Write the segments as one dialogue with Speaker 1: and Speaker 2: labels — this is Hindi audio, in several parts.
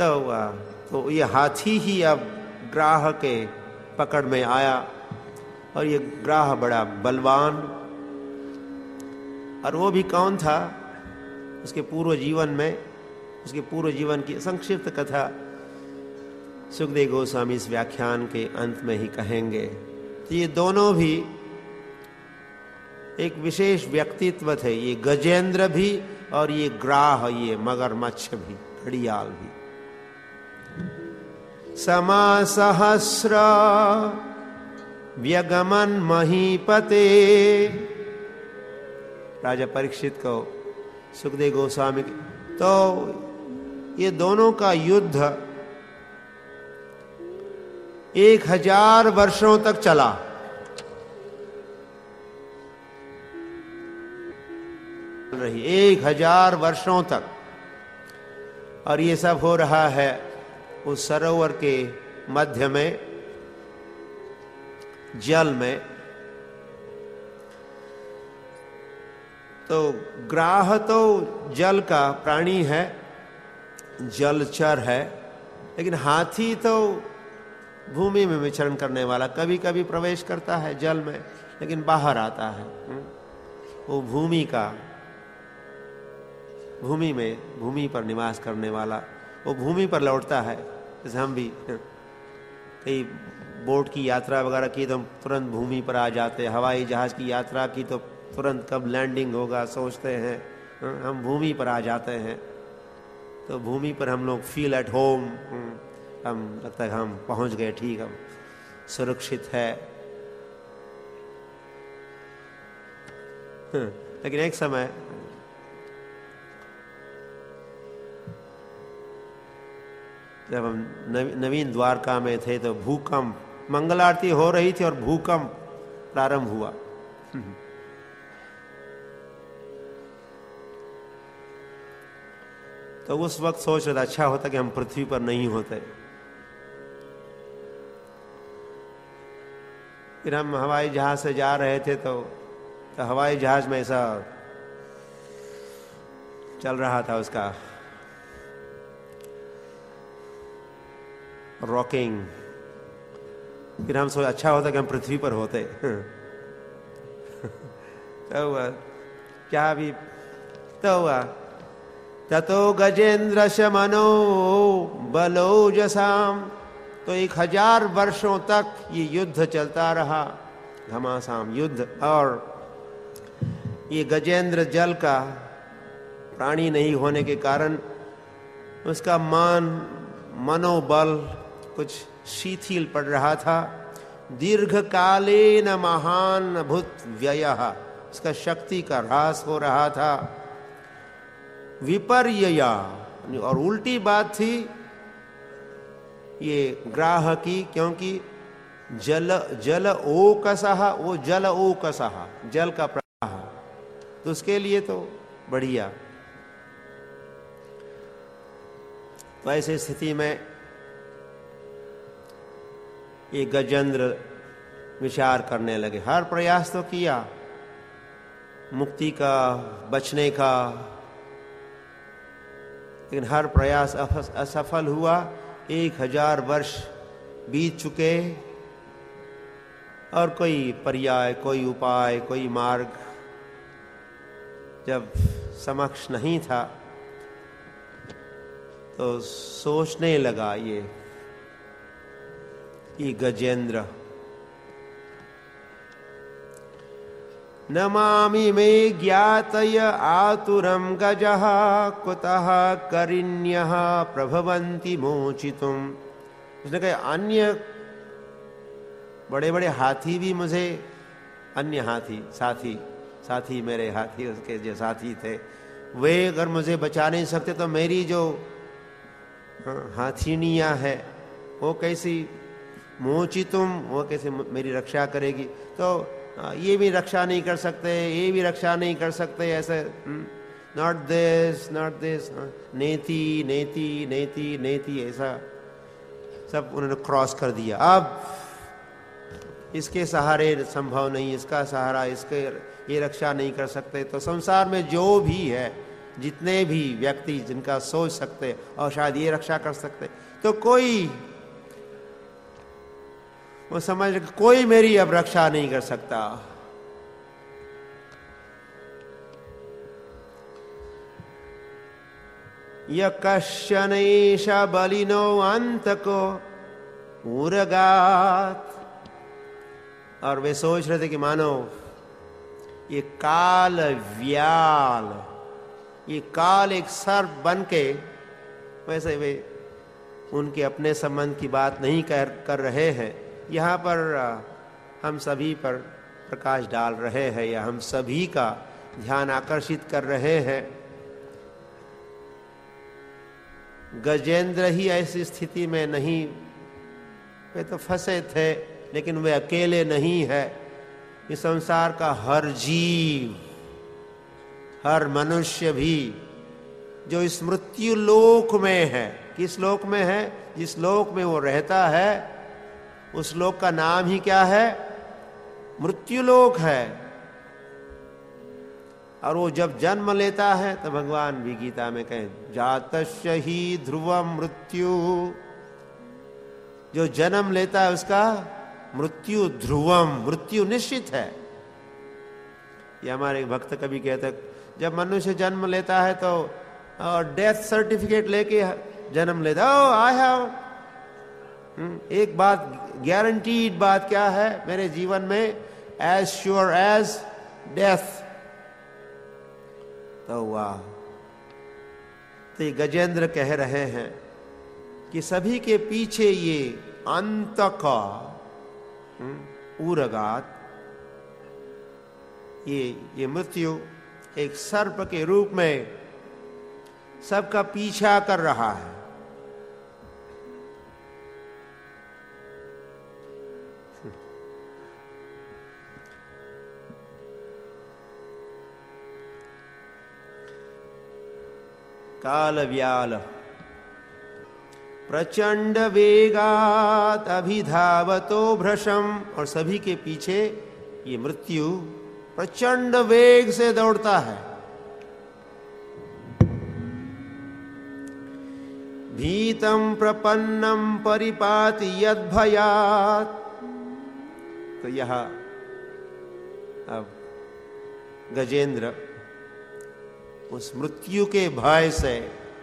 Speaker 1: तो ये हाथी ही अब ग्राह के पकड़ में आया, और ये ग्राह बड़ा बलवान। और वो भी कौन था? उसके पूर्व जीवन की संक्षिप्त कथा सुखदेव गोस्वामी इस व्याख्यान के अंत में ही कहेंगे। तो ये दोनों भी एक विशेष व्यक्तित्व थे, ये गजेंद्र भी और ये ग्राह, ये मगरमच्छ भी, घड़ियाल भी। समासहस्र व्यगमन महीपते, राजा परीक्षित को सुखदेव गोस्वामी। तो ये दोनों का युद्ध 1000 वर्षों तक चला। रही 1000 वर्षों तक, और ये सब हो रहा है उस सरोवर के मध्य में, जल में। तो ग्राह तो जल का प्राणी है, जलचर है, लेकिन हाथी तो भूमि में विचरण करने वाला, कभी कभी प्रवेश करता है जल में लेकिन बाहर आता है। वो भूमि पर निवास करने वाला, वो भूमि पर लौटता है। जैसे हम भी कई बोट की यात्रा वगैरह की तो हम तुरंत भूमि पर आ जाते हैं, हवाई जहाज की यात्रा की तो तुरंत कब लैंडिंग होगा सोचते हैं, हम भूमि पर आ जाते हैं। तो भूमि पर हम लोग फील एट होम, हम लगता है हम पहुंच गए, ठीक, हम सुरक्षित है। लेकिन एक समय जब हम नवीन द्वारका में थे तो भूकंप, मंगल आरती हो रही थी और भूकंप प्रारंभ हुआ। तो उस वक्त सोच रहा था अच्छा होता कि हम पृथ्वी पर नहीं होते। फिर हम हवाई जहाज से जा रहे थे तो हवाई जहाज में ऐसा चल रहा था, उसका रॉकिंग। फिर हम सोच अच्छा होता कि हम पृथ्वी पर होते। तो क्या भी तो हुआ, ततो गजेंद्र शमनो बलोजसाम। तो 1000 वर्षों तक ये युद्ध चलता रहा, घमासान युद्ध। और ये गजेंद्र जल का प्राणी नहीं होने के कारण उसका मनोबल कुछ शिथिल पड़ रहा था। दीर्घकालीन महान भूत व्ययः, उसका शक्ति का ह्रास हो रहा था। विपर्यया, और उल्टी बात थी ये ग्राह की, क्योंकि जल ओकसः, वो जल ओकसः, जल का प्रवाह, तो उसके लिए तो बढ़िया। तो ऐसी स्थिति में ये गजेंद्र विचार करने लगे। हर प्रयास तो किया मुक्ति का, बचने का, लेकिन हर प्रयास असफल हुआ। 1000 वर्ष बीत चुके और कोई पर्याय, कोई उपाय, कोई मार्ग जब समक्ष नहीं था तो सोचने लगा ये गजेंद्र, नमामि मे ज्ञातय आतुरम गजः कुतः करिण्यः प्रभवन्ति मोचितुम। उसने कहा अन्य बड़े बड़े हाथी भी मुझे, अन्य हाथी, साथी मेरे हाथी, उसके जो साथी थे, वे अगर मुझे बचा नहीं सकते तो मेरी जो हाथीनियां है वो कैसी, मोचितुम, वो कैसे मेरी रक्षा करेगी। तो ये भी रक्षा नहीं कर सकते, ये भी रक्षा नहीं कर सकते, ऐसे नॉट दिस, नेति नेति नेति नेति, ऐसा सब उन्होंने क्रॉस कर दिया। अब इसके सहारे संभव नहीं, इसका सहारा, इसके ये रक्षा नहीं कर सकते। तो संसार में जो भी है जितने भी व्यक्ति जिनका सोच सकते और शायद ये रक्षा कर सकते, तो कोई वो समझ कोई मेरी अब रक्षा नहीं कर सकता। य कश्चनैष बलिनो अंतको उरगात। और वे सोच रहे थे कि मानो ये काल व्याल, ये काल एक सर्प बन के, वैसे वे उनके अपने संबंध की बात नहीं कर रहे हैं, यहाँ पर हम सभी पर प्रकाश डाल रहे हैं या हम सभी का ध्यान आकर्षित कर रहे हैं। गजेंद्र ही ऐसी स्थिति में नहीं, वे तो फंसे थे, लेकिन वे अकेले नहीं है। इस संसार का हर जीव, हर मनुष्य भी जो इस मृत्यु लोक में है, किस लोक में है? जिस लोक में वो रहता है उस लोक का नाम ही क्या है? मृत्यु लोक है। और वो जब जन्म लेता है तो भगवान भी गीता में कहें जातस्य ही ध्रुवम मृत्यु, जो जन्म लेता है उसका मृत्यु ध्रुवम, मृत्यु निश्चित है। ये हमारे भक्त कभी कहते, जब मनुष्य जन्म लेता है तो डेथ सर्टिफिकेट लेके जन्म लेता, ओ आई हैव, एक बात गारंटीड बात क्या है मेरे जीवन में, एज श्योर एज डेथ। तो वाह, तो ये गजेंद्र कह रहे हैं कि सभी के पीछे ये अंत का उरगात, ये मृत्यु एक सर्प के रूप में सबका पीछा कर रहा है। काल व्याल प्रचंड वेगात अभिधावतो भ्रशम, और सभी के पीछे ये मृत्यु प्रचंड वेग से दौड़ता है। भीतम प्रपन्नम परिपाति यद भयात। तो यह अब गजेंद्र उस मृत्यु के भय से,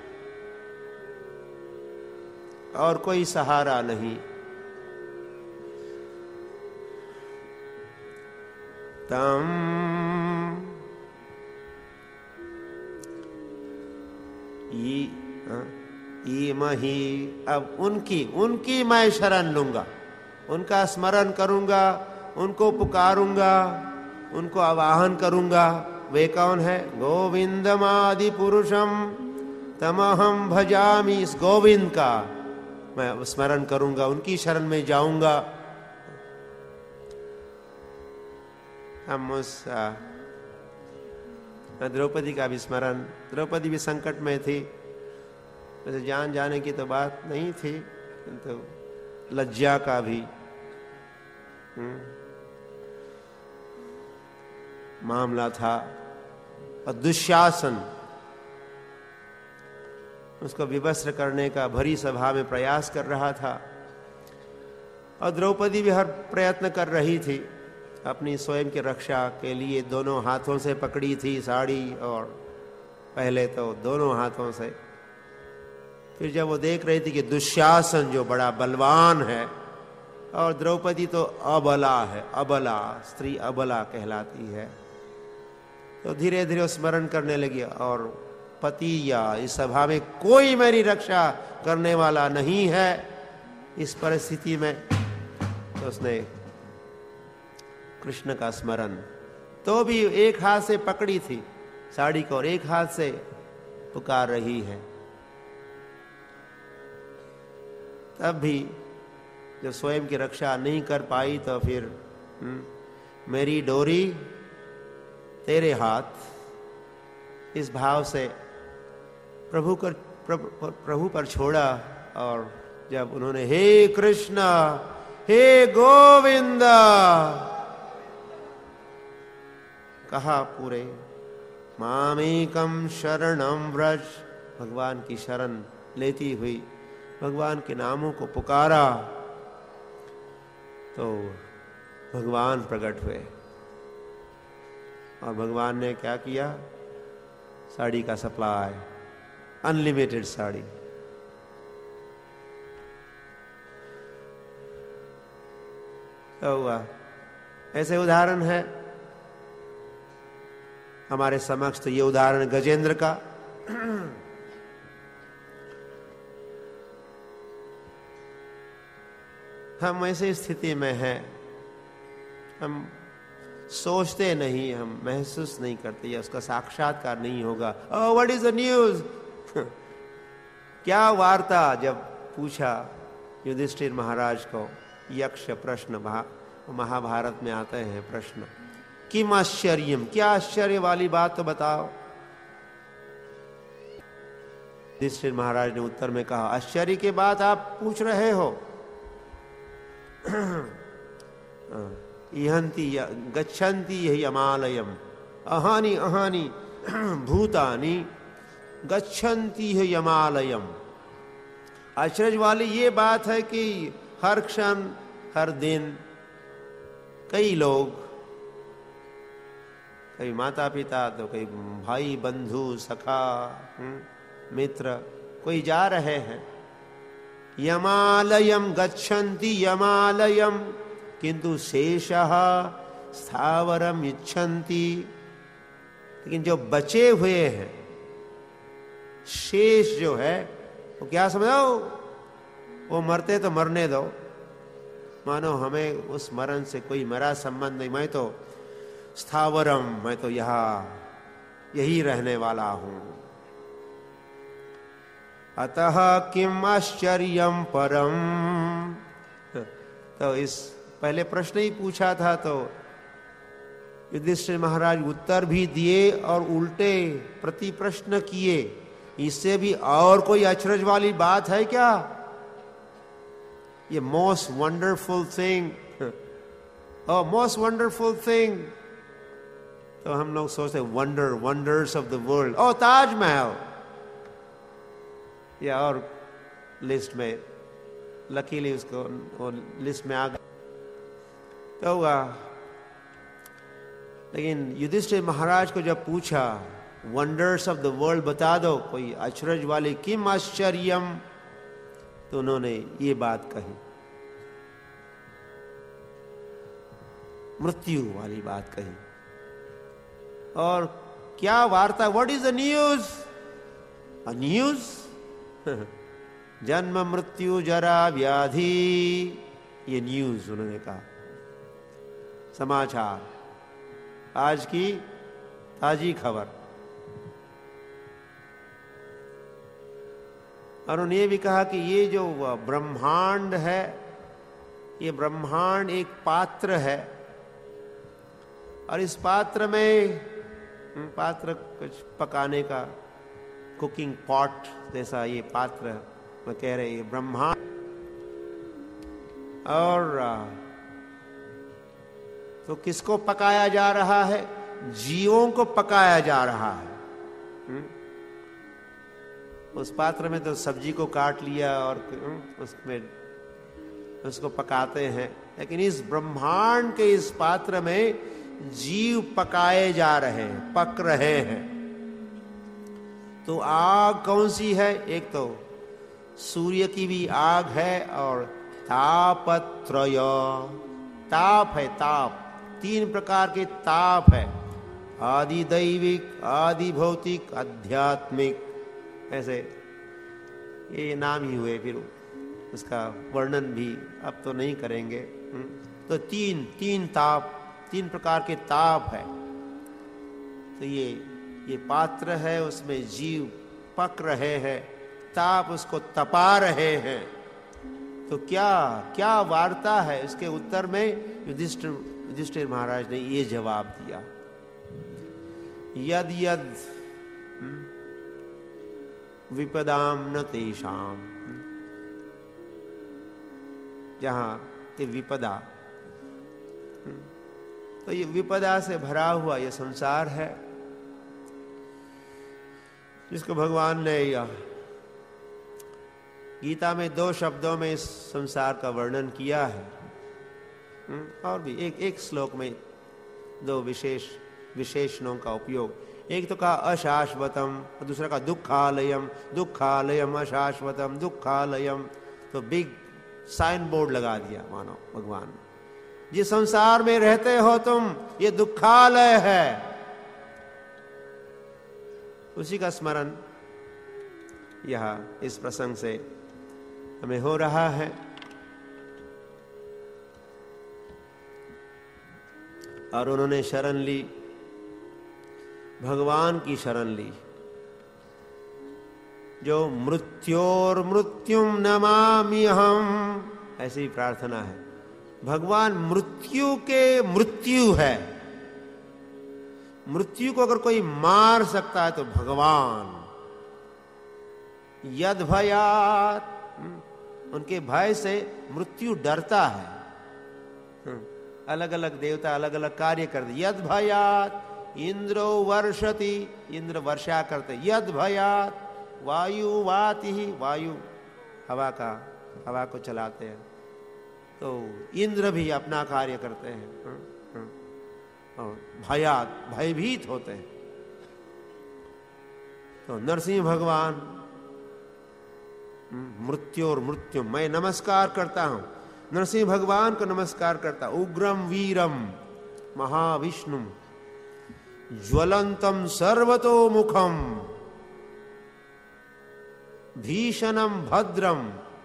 Speaker 1: और कोई सहारा नहीं, तम मही, अब उनकी मैं शरण लूंगा, उनका स्मरण करूंगा, उनको पुकारूंगा, उनको आवाहन करूंगा। वे कौन है? गोविंदमादि पुरुषम तमहम भजामि। इस गोविंद का मैं स्मरण करूंगा, उनकी शरण में जाऊंगा। हम उस द्रौपदी का भी स्मरण, द्रौपदी भी संकट में थी, वैसे जान जाने की तो बात नहीं थी, किंतु लज्जा का भी मामला था। और दुशासन उसको विवस्त्र करने का भरी सभा में प्रयास कर रहा था, और द्रौपदी भी हर प्रयत्न कर रही थी अपनी स्वयं की रक्षा के लिए। दोनों हाथों से पकड़ी थी साड़ी, और पहले तो दोनों हाथों से, फिर जब वो देख रही थी कि दुशासन जो बड़ा बलवान है और द्रौपदी तो अबला है, अबला स्त्री अबला कहलाती है, तो धीरे धीरे स्मरण करने लगी। और पति या इस सभा में कोई मेरी रक्षा करने वाला नहीं है, इस परिस्थिति में तो उसने कृष्ण का स्मरण, तो भी एक हाथ से पकड़ी थी साड़ी को और एक हाथ से पुकार रही है। तब भी जब स्वयं की रक्षा नहीं कर पाई तो फिर मेरी डोरी तेरे हाथ, इस भाव से प्रभु पर छोड़ा। और जब उन्होंने हे कृष्ण हे गोविंद कहा पूरे मामेकम शरणम व्रज, भगवान की शरण लेती हुई भगवान के नामों को पुकारा तो भगवान प्रकट हुए। और भगवान ने क्या किया? साड़ी का सप्लाई, अनलिमिटेड साड़ी। क्या हुआ? ऐसे उदाहरण है हमारे समक्ष। तो ये उदाहरण गजेंद्र का। हम ऐसी स्थिति में हैं, हम सोचते नहीं, हम महसूस नहीं करते, या उसका साक्षात्कार नहीं होगा। Oh what is the news? क्या वार्ता? जब पूछा युधिष्ठिर महाराज को यक्ष प्रश्न, महाभारत में आते हैं प्रश्न, किम आश्चर्यम, क्या आश्चर्य वाली बात तो बताओ। युधिष्ठिर महाराज ने उत्तर में कहा, आश्चर्य की बात आप पूछ रहे हो? इहंती गच्छन्ति यमालयम अहानि अहानि भूतानि गच्छन्ति यमालयम। आश्चर्य वाली ये बात है कि हर क्षण हर दिन कई लोग, कई माता पिता, तो कई भाई बंधु सखा मित्र, कोई जा रहे हैं यमालयम गच्छन्ति यमालयम, किंतु शेषः स्थावरम इच्छन्ति। लेकिन जो बचे हुए हैं, शेष जो है, वो क्या समझो? वो मरते तो मरने दो, मानो हमें उस मरण से कोई मेरा संबंध नहीं, मैं तो स्थावरम, मैं तो यही रहने वाला हूं। अतः किम आश्चर्यम परम। तो इस पहले प्रश्न ही पूछा था, तो युधिष्ठिर महाराज उत्तर भी दिए और उल्टे प्रति प्रश्न किए। इससे भी और कोई अचरज वाली बात है क्या? ये most wonderful thing, most wonderful thing. तो हम लोग सोचते वंडर्स ऑफ द वर्ल्ड, ओ ताजमहल, या और लिस्ट में, लकीली उसको वो लिस्ट में आ गया तो हुआ। लेकिन युधिष्ठिर महाराज को जब पूछा वंडर्स ऑफ द वर्ल्ड बता दो, कोई अचरज वाली, किम आश्चर्यम, तो उन्होंने ये बात कही, मृत्यु वाली बात कही। और क्या वार्ता? What is the news? A news? जन्म मृत्यु जरा व्याधि, ये न्यूज उन्होंने कहा, समाचार, आज की ताजी खबर। और उन्होंने ये भी कहा कि ये जो ब्रह्मांड है, ये ब्रह्मांड एक पात्र है, और इस पात्र में, पात्र कुछ पकाने का, कुकिंग पॉट जैसा ये पात्र में कह रहे ये ब्रह्मांड, और तो किसको पकाया जा रहा है? जीवों को पकाया जा रहा है। उस पात्र में तो सब्जी को काट लिया और उसमें उसको पकाते हैं, लेकिन इस ब्रह्मांड के इस पात्र में जीव पकाए जा रहे हैं, पक रहे हैं। तो आग कौन सी है? एक तो सूर्य की भी आग है, और तापत्रय, ताप है, ताप, 3 प्रकार के ताप है, आदि दैविक, आदि भौतिक, आध्यात्मिक, ऐसे ये नाम ही हुए। फिर उसका वर्णन भी अब तो नहीं करेंगे। तो तीन ताप, 3 प्रकार के ताप है। तो ये पात्र है, उसमें जीव पक रहे हैं, ताप उसको तपा रहे हैं। तो क्या वार्ता है? इसके उत्तर में युधिष्ठिर महाराज ने ये जवाब दिया, यद यद विपदाम न तेषाम, जहां ये विपदा, तो ये विपदा से भरा हुआ ये संसार है, जिसको भगवान ने गीता में 2 शब्दों में इस संसार का वर्णन किया है, और भी एक श्लोक में 2 विशेषणों का उपयोग। एक तो कहा अशाश्वतम, और दूसरा कहा दुखालयम, दुखालयम अशाश्वतम दुखालयम। तो बिग साइन बोर्ड लगा दिया मानो भगवान ने, जिस संसार में रहते हो तुम, ये दुखालय है। उसी का स्मरण यह इस प्रसंग से हमें हो रहा है। और उन्होंने शरण ली, भगवान की शरण ली, जो मृत्योर मृत्युम नमामि हम, ऐसी प्रार्थना है। भगवान मृत्यु के मृत्यु है। मृत्यु को अगर कोई मार सकता है तो भगवान। यद भयात, उनके भय से मृत्यु डरता है। अलग अलग देवता अलग अलग कार्य करते। यद भयात इंद्रो वर्षति, इंद्र वर्षा करते। यद भयात वायु वाति, वायु हवा को चलाते हैं। तो इंद्र भी अपना कार्य करते हैं। और भयात, भयभीत होते हैं। तो नरसिंह भगवान मृत्यु और मृत्यु, मैं नमस्कार करता हूं, नरसिंह भगवान को नमस्कार करता। उग्रम वीरम महाविष्णु ज्वलंतम सर्वतोमुखम भीषणम भद्रम।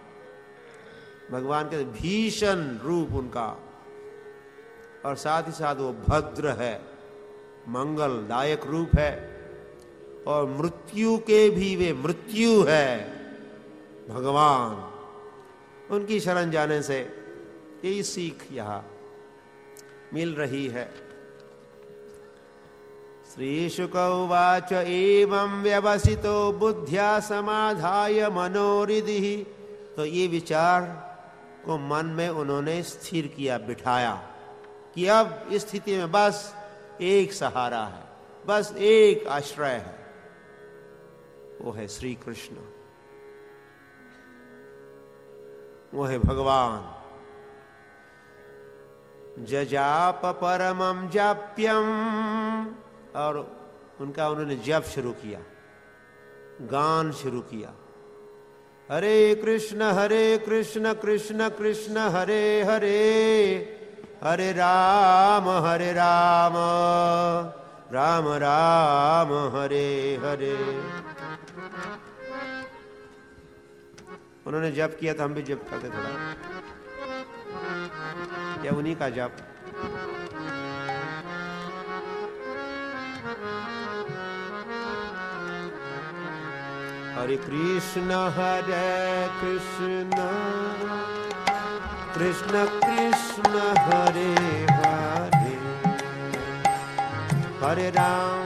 Speaker 1: भगवान के भीषण रूप उनका, और साथ ही साथ वो भद्र है, मंगलदायक रूप है। और मृत्यु के भी वे मृत्यु है भगवान। उनकी शरण जाने से यही सीख यहां मिल रही है। श्री शुक उवाच एवं व्यवसितो बुद्ध्या समाधाय मनोरिधि। तो ये विचार को मन में उन्होंने स्थिर किया, बिठाया कि अब इस स्थिति में बस एक सहारा है, बस एक आश्रय है, वो है श्री कृष्ण, वो है भगवान। जजाप परमं जाप्यम, और उनका उन्होंने जप शुरू किया, गान शुरू किया। हरे कृष्ण कृष्ण कृष्ण हरे हरे, हरे राम राम राम हरे हरे। उन्होंने जप किया तो हम भी जप करते थोड़ा, या उन्हीं का जप। हरे कृष्ण कृष्ण कृष्ण हरे हरे, हरे राम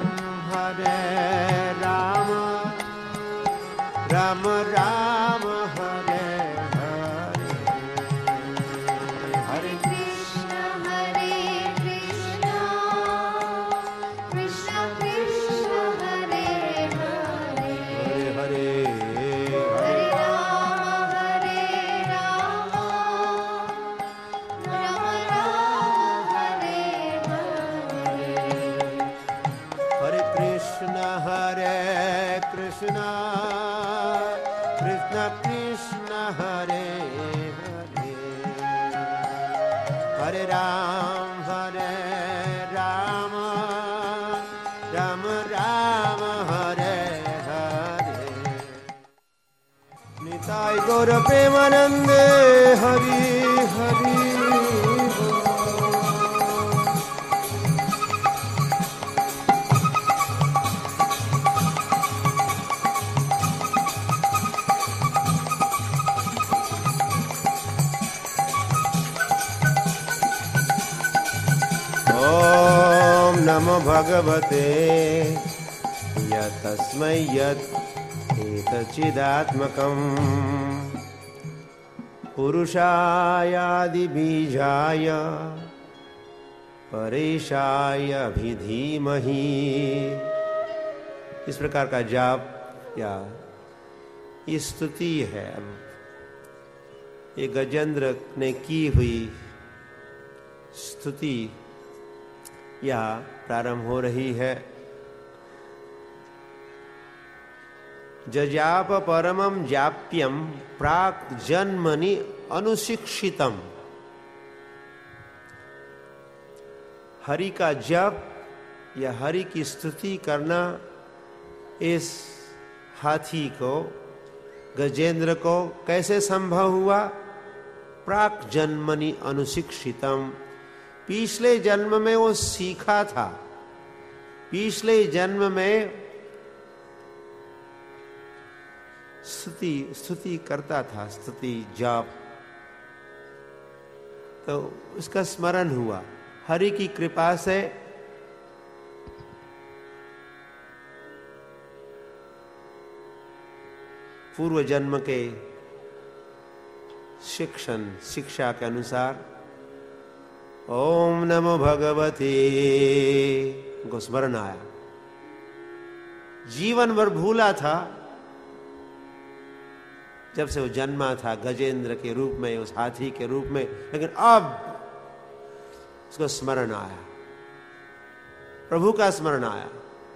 Speaker 1: राम राम हरे हरे। हरे
Speaker 2: कृष्ण कृष्ण कृष्ण हरे हरे,
Speaker 1: हरे
Speaker 2: हरे राम राम राम हरे हरे।
Speaker 1: हरे कृष्ण कृष्ण कृष्ण हरे हरे, हरे राम राम राम हरे हरे। निताय गौर प्रेमानंदे हरि हरि। ओम नमो भगवते यतस्मै यत् एतच्चिदात्मकम् पुरुषायादि बीजाय परेशाय अभिधीमहि। इस प्रकार का जाप या ये स्तुति है। अब ये गजेंद्र ने की हुई स्तुति यहाँ प्रारंभ हो रही है। जजाप परमं जाप्यम प्राक जन्मनि अनुशिक्षितम। हरि का जप या हरि की स्तुति करना इस हाथी को, गजेंद्र को कैसे संभव हुआ? प्राक जन्मनि अनुशिक्षितम। पिछले जन्म में वो सीखा था, पिछले जन्म में स्तुति करता था, स्तुति जाप, तो उसका स्मरण हुआ। हरि की कृपा से पूर्व जन्म के शिक्षा के अनुसार ओम नमो भगवते को स्मरण आया। जीवन भर भूला था जब से वो जन्मा था गजेंद्र के रूप में, उस हाथी के रूप में, लेकिन अब उसको स्मरण आया, प्रभु का स्मरण आया।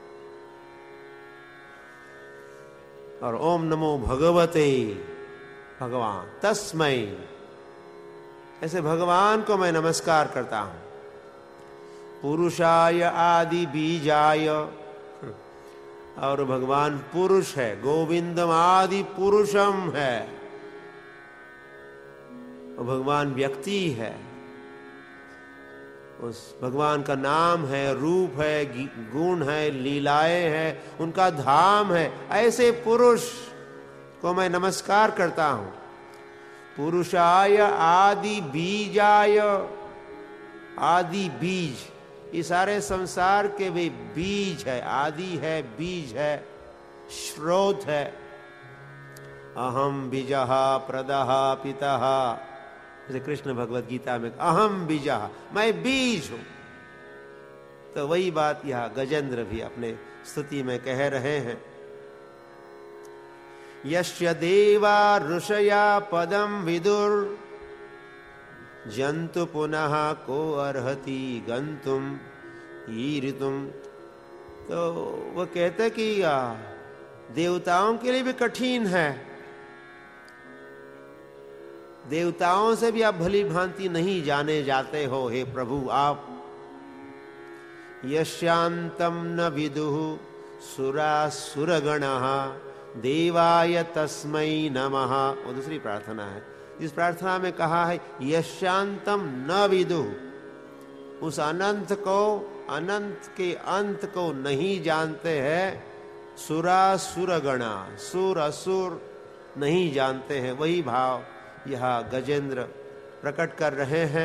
Speaker 1: और ओम नमो भगवते, भगवान, तस्मै, ऐसे भगवान को मैं नमस्कार करता हूं। पुरुषाय आदि बीजाय, और भगवान पुरुष है, गोविंदम आदि पुरुषम है। और भगवान व्यक्ति है, उस भगवान का नाम है, रूप है, गुण है, लीलाएं हैं, उनका धाम है। ऐसे पुरुष को मैं नमस्कार करता हूं। पुरुषाय आदि बीजाय, आदि बीज, ये सारे संसार के भी बीज है, आदि है, बीज है, स्रोत है। अहम बीजः प्रदः पितः, जैसे कृष्ण भगवत गीता में अहम बीजः, मैं बीज हूं। तो वही बात यह गजेंद्र भी अपने स्तुति में कह रहे हैं। यस्य देवा ऋषया पदम विदुर जंतु पुनः को अर्हति गंतुम ईरितुम। तो वो कहते कि देवताओं के लिए भी कठिन है, देवताओं से भी आप भली भांति नहीं जाने जाते हो हे प्रभु आप। यस्यांतम न विदुः सुरासुरगणः देवाय तस्मै नमः। वो दूसरी प्रार्थना है। इस प्रार्थना में कहा है यशांतम न विदु, उस अनंत को, अनंत के अंत को नहीं जानते हैं। सुरासुरगणा, सुर असुर नहीं जानते हैं। वही भाव यह गजेंद्र प्रकट कर रहे हैं।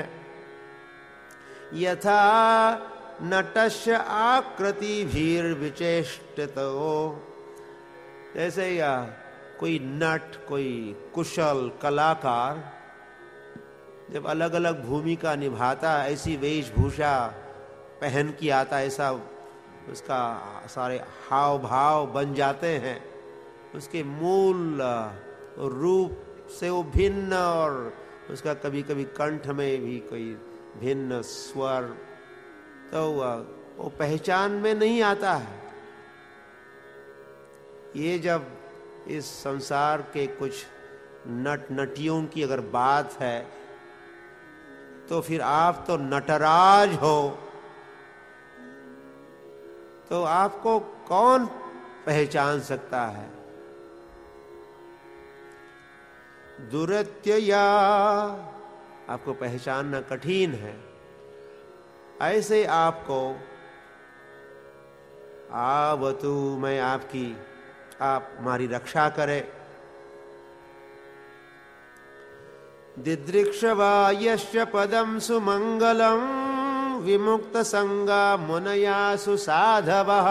Speaker 1: यथा नटस्य आकृति भीर विचेष्टितो, जैसे या कोई नट, कोई कुशल कलाकार जब अलग अलग भूमिका निभाता, ऐसी वेशभूषा पहन के आता, ऐसा उसका सारे हाव भाव बन जाते हैं, उसके मूल रूप से वो भिन्न, और उसका कभी कभी कंठ में भी कोई भिन्न स्वर, तो वो पहचान में नहीं आता है। ये जब इस संसार के कुछ नट नटियों की अगर बात है, तो फिर आप तो नटराज हो, तो आपको कौन पहचान सकता है? दुरत्यया, आपको पहचानना कठिन है। ऐसे आपको आवतु, मैं आपकी, आप हमारी रक्षा करें। दिदृक्षवा यस्य पदम सुमंगलम विमुक्त संगा मुनया सुसाधवः।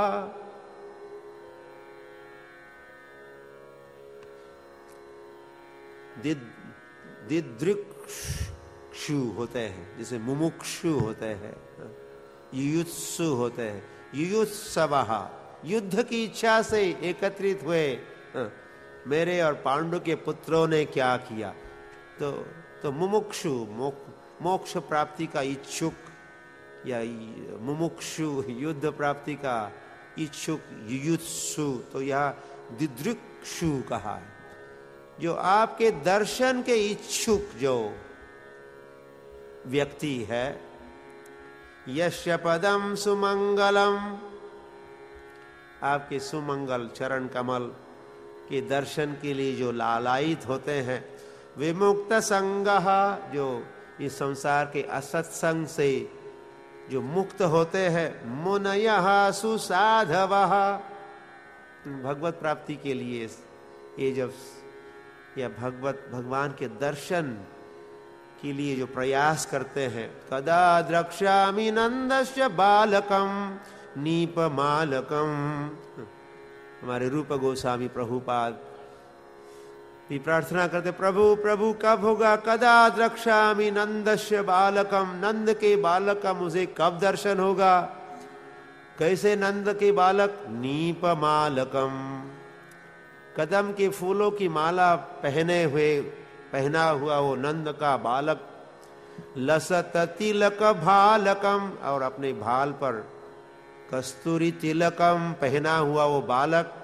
Speaker 1: दिदृक्षु होते हैं, जैसे मुमुक्षु होते हैं, युयुत्सु होते हैं, युयुत्सवः युद्ध की इच्छा से एकत्रित हुए। मेरे और पांडु के पुत्रों ने क्या किया? तो मुमुक्षु, मोक्ष प्राप्ति का इच्छुक या मुमुक्षु, युद्ध प्राप्ति का इच्छुक, युयुत्सु, तो यह दिदृक्षु कहा है। जो आपके दर्शन के इच्छुक जो व्यक्ति है, यस्य पदम सुमंगलम, आपके सुमंगल चरण कमल के दर्शन के लिए जो लालायित होते हैं, विमुक्त संगः, जो इस संसार के असत्संग से जो मुक्त होते हैं, मुनयः सुसाधवः, भगवत प्राप्ति के लिए ये जब या भगवान के दर्शन के लिए जो प्रयास करते हैं, कदा द्रक्ष्यामि नंदस्य बालकम नीपमालकम, हमारे रूप गोस्वामी प्रभुपाद भी प्रार्थना करते, प्रभु प्रभु कब होगा? कदा द्रक्ष्यामि नंदस्य बालकम, नंद के बालक का मुझे कब दर्शन होगा? कैसे नंद के बालक? नीपमालकम, कदम के फूलों की माला पहना हुआ वो नंद का बालक, लसत तिलक भालकम, और अपने भाल पर कस्तूरी तिलकम पहना हुआ वो बालक,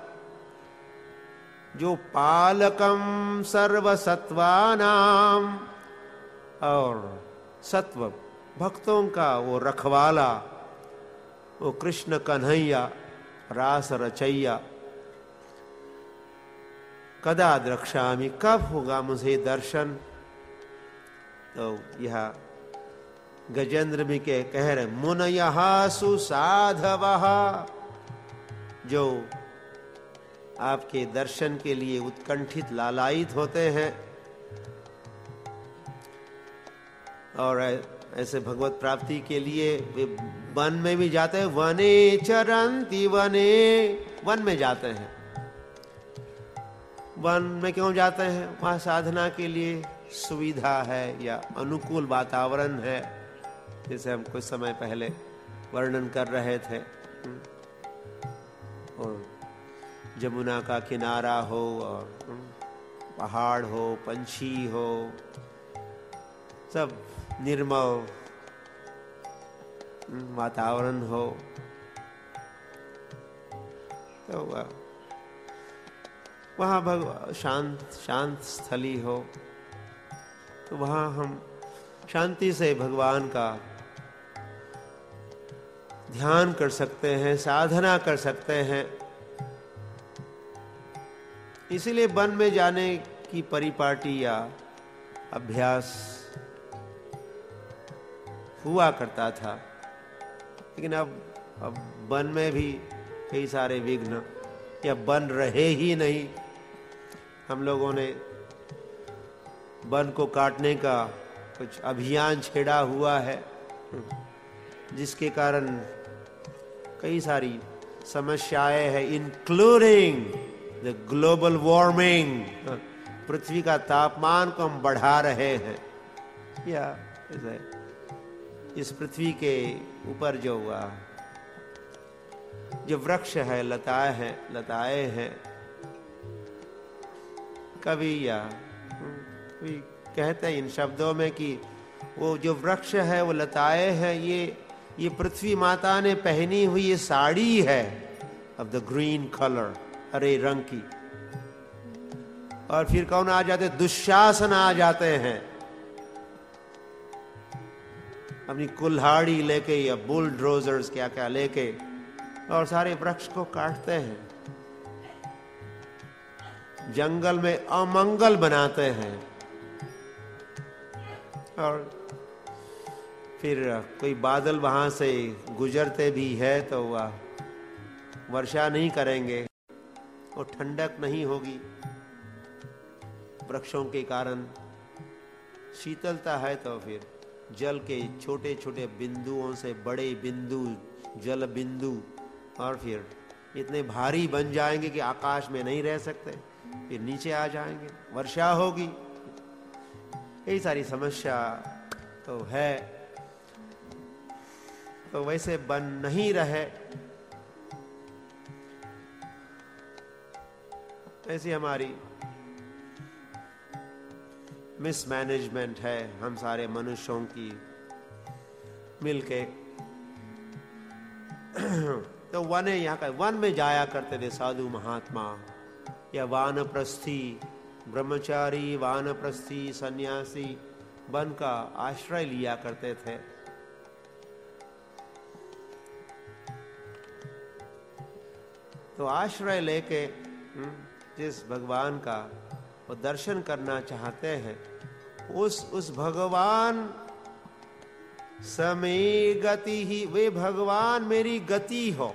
Speaker 1: जो पालकम सर्वसत्वानाम, और सत्व भक्तों का वो रखवाला, वो कृष्ण कन्हैया रास रचैया। कदा द्रक्ष्यामि, कब होगा मुझे दर्शन? तो यह गजेंद्र भी कह रहे, मुनयः सुसाधवः, जो आपके दर्शन के लिए उत्कंठित लालायित होते हैं और ऐसे भगवत प्राप्ति के लिए वे वन में भी जाते हैं। वने चरन्ति वने, वन में जाते हैं। वन में क्यों जाते हैं? वहां साधना के लिए सुविधा है या अनुकूल वातावरण है, जैसे हम कुछ समय पहले वर्णन कर रहे थे। और जमुना का किनारा हो और पहाड़ हो, पंछी हो, सब निर्मल वातावरण हो, तो वहाँ शांत स्थली हो, तो वहाँ हम शांति से भगवान का ध्यान कर सकते हैं, साधना कर सकते हैं। इसीलिए वन में जाने की परिपाटी या अभ्यास हुआ करता था, लेकिन अब वन में भी कई सारे विघ्न या बन रहे ही नहीं। हम लोगों ने वन को काटने का कुछ अभियान छेड़ा हुआ है, जिसके कारण कई सारी समस्याएं हैं, इंक्लूडिंग द ग्लोबल वार्मिंग। पृथ्वी का तापमान को हम बढ़ा रहे हैं। या इस पृथ्वी के ऊपर जो वृक्ष है, लताएं हैं, कभी कहते हैं इन शब्दों में कि वो जो वृक्ष है, वो लताएं हैं, ये पृथ्वी माता ने पहनी हुई ये साड़ी है ऑफ द ग्रीन कलर, हरे रंग की। और फिर कौन आ जाते? दुशासन आ जाते हैं अपनी कुल्हाड़ी लेके या बुलडोजर्स क्या क्या लेके, और सारे वृक्ष को काटते हैं, जंगल में अमंगल बनाते हैं। और फिर कोई बादल वहां से गुजरते भी है तो वह वर्षा नहीं करेंगे, और ठंडक नहीं होगी। वृक्षों के कारण शीतलता है, तो फिर जल के छोटे छोटे बिंदुओं से बड़े बिंदु, जल बिंदु, और फिर इतने भारी बन जाएंगे कि आकाश में नहीं रह सकते, फिर नीचे आ जाएंगे, वर्षा होगी। कई सारी समस्या तो है। तो वैसे बन नहीं रहे, ऐसी हमारी मिसमैनेजमेंट है हम सारे मनुष्यों की मिलके। तो वन यहाँ का वन में जाया करते थे साधु महात्मा, या वानप्रस्थी ब्रह्मचारी, वानप्रस्थी सन्यासी वन का आश्रय लिया करते थे। तो आश्रय लेके जिस भगवान का वो दर्शन करना चाहते हैं, उस भगवान समय गति ही, वे भगवान मेरी गति हो।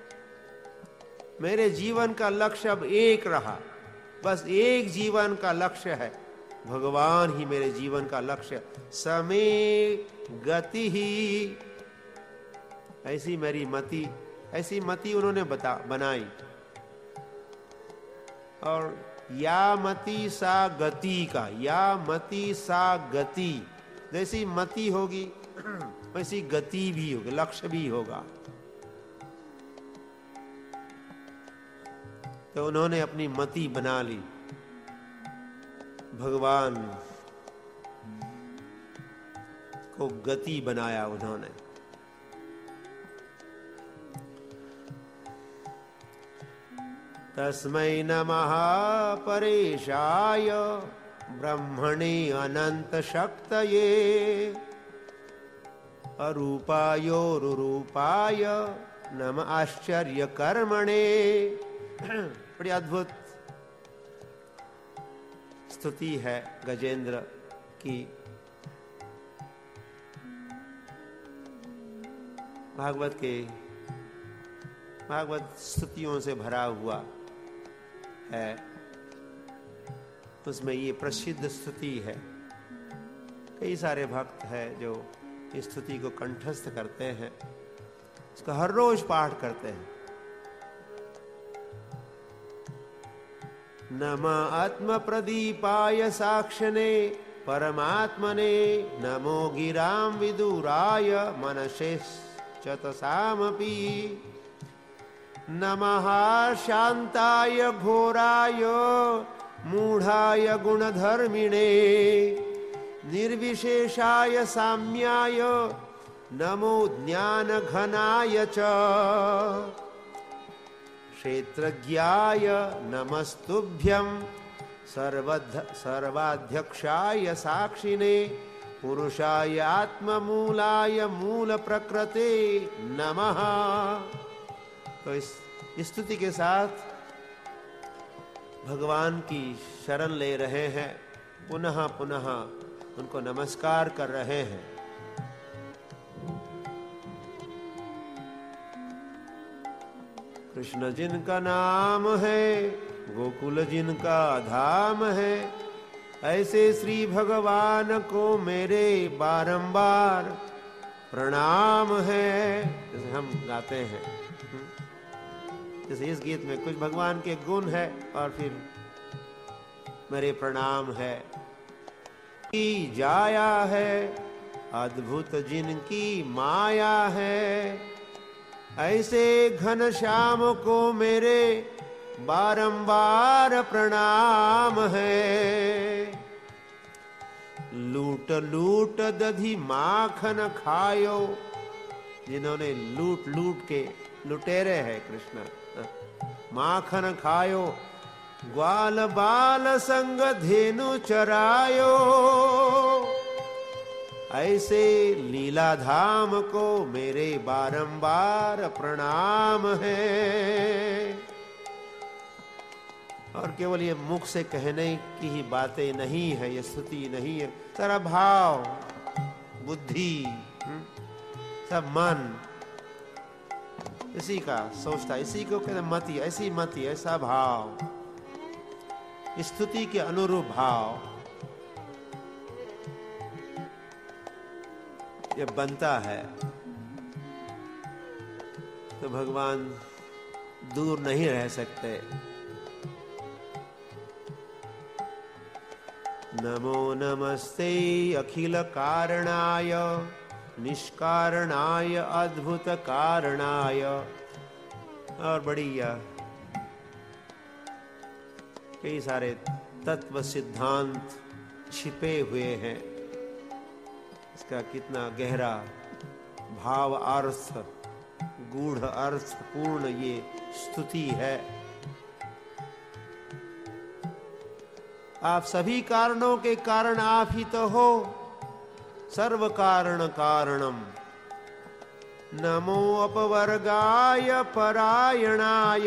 Speaker 1: मेरे जीवन का लक्ष्य अब एक रहा, बस एक जीवन का लक्ष्य है, भगवान ही मेरे जीवन का लक्ष्य। समय गति ही, ऐसी मेरी मति, ऐसी मति उन्होंने बनाई। और या मति सा गति का, या मति सा गति, जैसी मति होगी वैसी गति भी होगी, लक्ष्य भी होगा। तो उन्होंने अपनी मति बना ली, भगवान को गति बनाया उन्होंने। तस्मै नमः परेशाय ब्रह्मणे अनंत शक्तये अरूपायोरुरूपाय नम आश्चर्य कर्मणे। बड़ी अद्भुत स्तुति है गजेंद्र की। भागवत स्तुतियों से भरा हुआ है, उसमें ये प्रसिद्ध स्तुति है। कई सारे भक्त हैं जो इस स्तुति को कंठस्थ करते हैं, इसका हर रोज पाठ करते हैं। नमः आत्म प्रदीपाय साक्षिणे परमात्मने नमो गिराम विदुराय मनसे चतसामपि नमः शांताय घोराय मूढ़ाय गुणधर्मिणे निर्विशेषाय साम्याय नमो ज्ञान घनाय च क्षेत्रज्ञाय नमस्तुभ्यं सर्वाध्यक्षाय साक्षिणे पुरुषाय आत्ममूलाय मूल प्रकृते नमः। तो इस स्तुति के साथ भगवान की शरण ले रहे हैं, पुनः पुनः उनको नमस्कार कर रहे हैं। कृष्ण जिनका नाम है, गोकुल जिनका धाम है, ऐसे श्री भगवान को मेरे बारंबार प्रणाम है। जैसे हम गाते हैं, जैसे इस गीत में कुछ भगवान के गुण है और फिर मेरे प्रणाम है। की जाया है अद्भुत जिनकी माया है, ऐसे घन श्याम को मेरे बारंबार प्रणाम है। लूट लूट दधी माखन खायो, जिन्होंने लूट लूट के, लुटेरे हैं कृष्ण, माखन खायो ग्वाल बाल संग धेनु चरायो, ऐसे लीला धाम को मेरे बारंबार प्रणाम है। और केवल ये मुख से कहने की ही बातें नहीं है, ये स्तुति नहीं है, सारा भाव, बुद्धि, सब मन इसी का सोचता, इसी को कहते मति, ऐसी मति, ऐसा भाव, स्तुति के अनुरूप भाव ये बनता है तो भगवान दूर नहीं रह सकते। नमो नमस्ते अखिल कारणाय निष्कारणाय अद्भुत कारणाय। और बड़ी कई सारे तत्व सिद्धांत छिपे हुए हैं। इसका कितना गहरा भाव अर्थ, गूढ़ अर्थ पूर्ण ये स्तुति है। आप सभी कारणों के कारण आप ही तो हो, सर्व कारण कारणम। नमो अपवर्गाय परायणाय।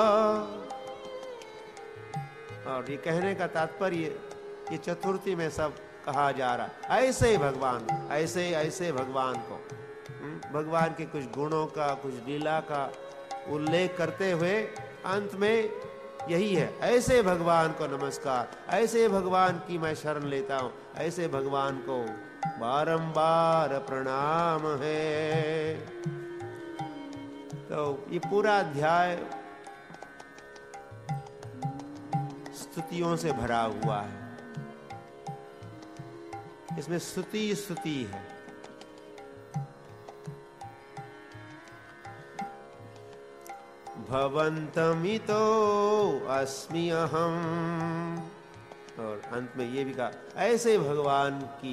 Speaker 1: और ये कहने का तात्पर्य ये चतुर्थी में सब कहा जा रहा है। ऐसे भगवान, ऐसे ऐसे भगवान को, भगवान के कुछ गुणों का, कुछ लीला का उल्लेख करते हुए अंत में यही है, ऐसे भगवान को नमस्कार, ऐसे भगवान की मैं शरण लेता हूं, ऐसे भगवान को बारंबार प्रणाम है। तो ये पूरा अध्याय स्तुतियों से भरा हुआ है। इसमें स्तुति स्तुति है। भवन्तमितो अस्मि अहम्। और अंत में ये भी कहा, ऐसे भगवान की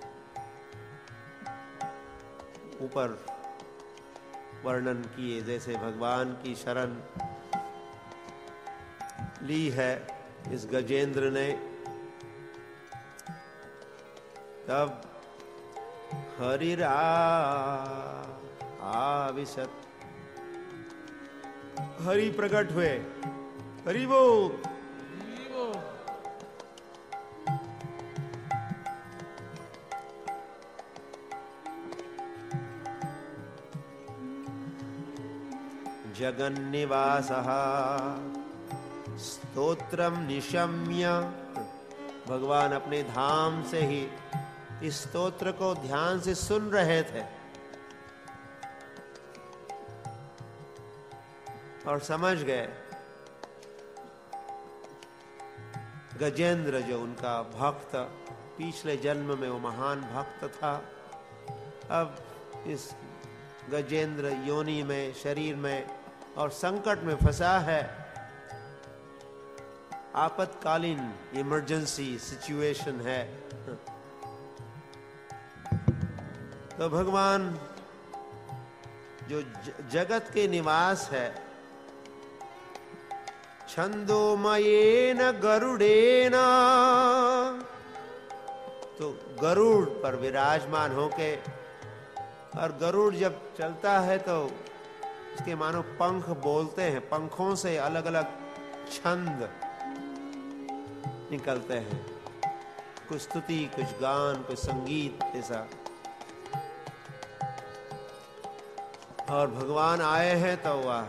Speaker 1: ऊपर वर्णन किए, जैसे भगवान की शरण ली है इस गजेंद्र ने, तब हरिरा आविशत, हरि प्रकट हुए। हरि बोल। जगन्निवासः स्तोत्रम निशम्य। भगवान अपने धाम से ही इस स्तोत्र को ध्यान से सुन रहे थे और समझ गए। गजेंद्र जो उनका भक्त, पिछले जन्म में वो महान भक्त था, अब इस गजेंद्र योनि में, शरीर में और संकट में फंसा है। आपातकालीन इमरजेंसी सिचुएशन है। तो भगवान जो जगत के निवास है, छंदोमयेन गरुडेन, तो गरुड़ पर विराजमान होके, और गरुड़ जब चलता है तो उसके मानो पंख बोलते हैं, पंखों से अलग अलग छंद निकलते हैं, कुछ स्तुति, कुछ गान, कुछ संगीत ऐसा। और भगवान आए हैं तो वह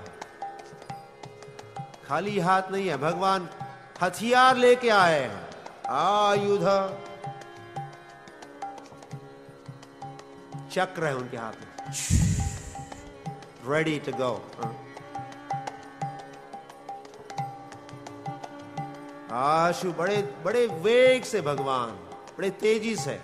Speaker 1: खाली हाथ नहीं है, भगवान हथियार लेके आए हैं, आयुध, चक्र है उनके हाथ में, रेडी टू गो। आशु बड़े बड़े वेग से भगवान, बड़े तेजी से